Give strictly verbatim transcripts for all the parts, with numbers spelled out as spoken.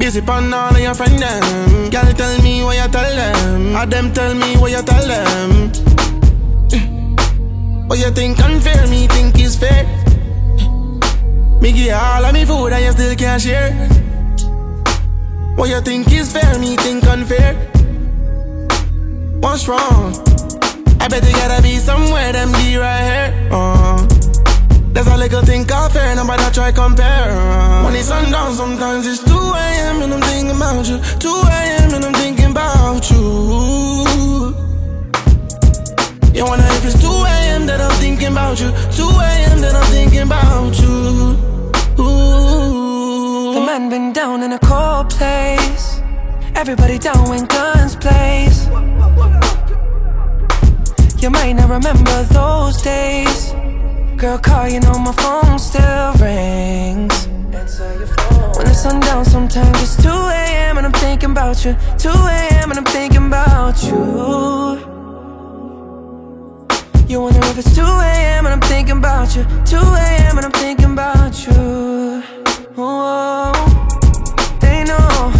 Busy pon all of your friend them. Girl tell me what you tell them. Or them tell me what you tell them. What you think unfair, me think is fair. Me give you all of me food and you still can't share. What you think is fair, me think unfair. What's wrong? I bet you gotta be somewhere, then be right here. uh. There's a little thing called fair, nobody try compare. uh. When it's sundown, sometimes it's two A M and I'm thinking about you. two A M and I'm thinking about you. You wonder if it's two A M that I'm thinking about you. two A M that I'm thinking about you. Ooh. The man been down in a cold place. Everybody down when guns blaze. You might not remember those days. Girl, call, you know my phone still rings. When the sun down, sometimes it's two A M and I'm thinking about you. two A M and I'm thinking about you. You wonder if it's two A M and I'm thinking about you. two A M and I'm thinking about you. Oh, they know.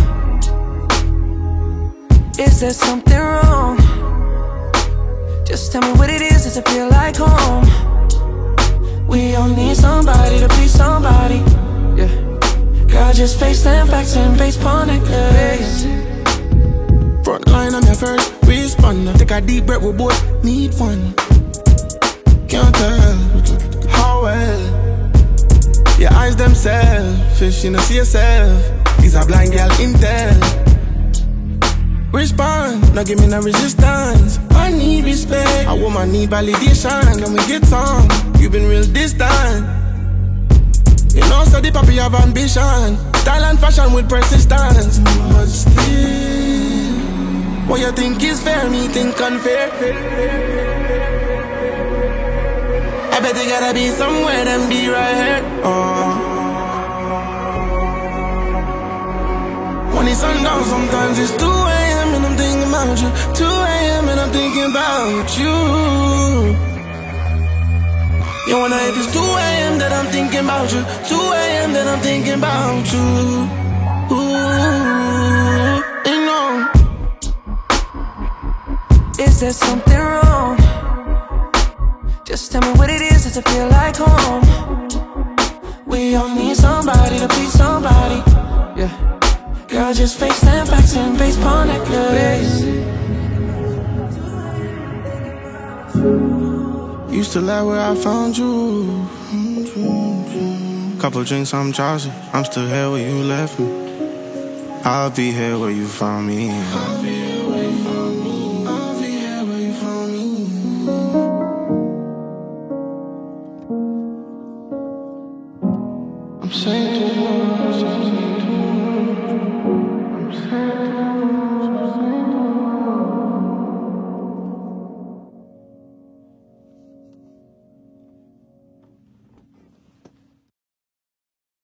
Is there something wrong? Just tell me what it is, does it feel like home? We all need somebody to be somebody. Yeah. Girl, just face them facts and base upon necklace. Front line, I'm your first responder. Take a deep breath, we both need one. Can't tell how well your eyes them selfish, you know, see yourself. These are blind girl intel. Respond, now give me no resistance. I need respect, a woman need validation. And we get some, you been real distant. You know, so the papi have ambition. Style and fashion with persistence. But still, what you think is fair, me think unfair. I bet you gotta be somewhere, then be right here. Oh. When it's sundown, sometimes it's two A M and I'm thinking about you. two A M and I'm thinking about you. You wonder if it's two A M that I'm thinking about you. two A M that I'm thinking about you. Ooh, you know. Is there something wrong? Just tell me what it is, does it feel like home? We all need somebody to be somebody. Yeah. Girl, just face them facts and base upon necklace. Used to lie where I found you. Couple drinks, I'm drowsy. I'm still here where you left me. I'll be here where you found me.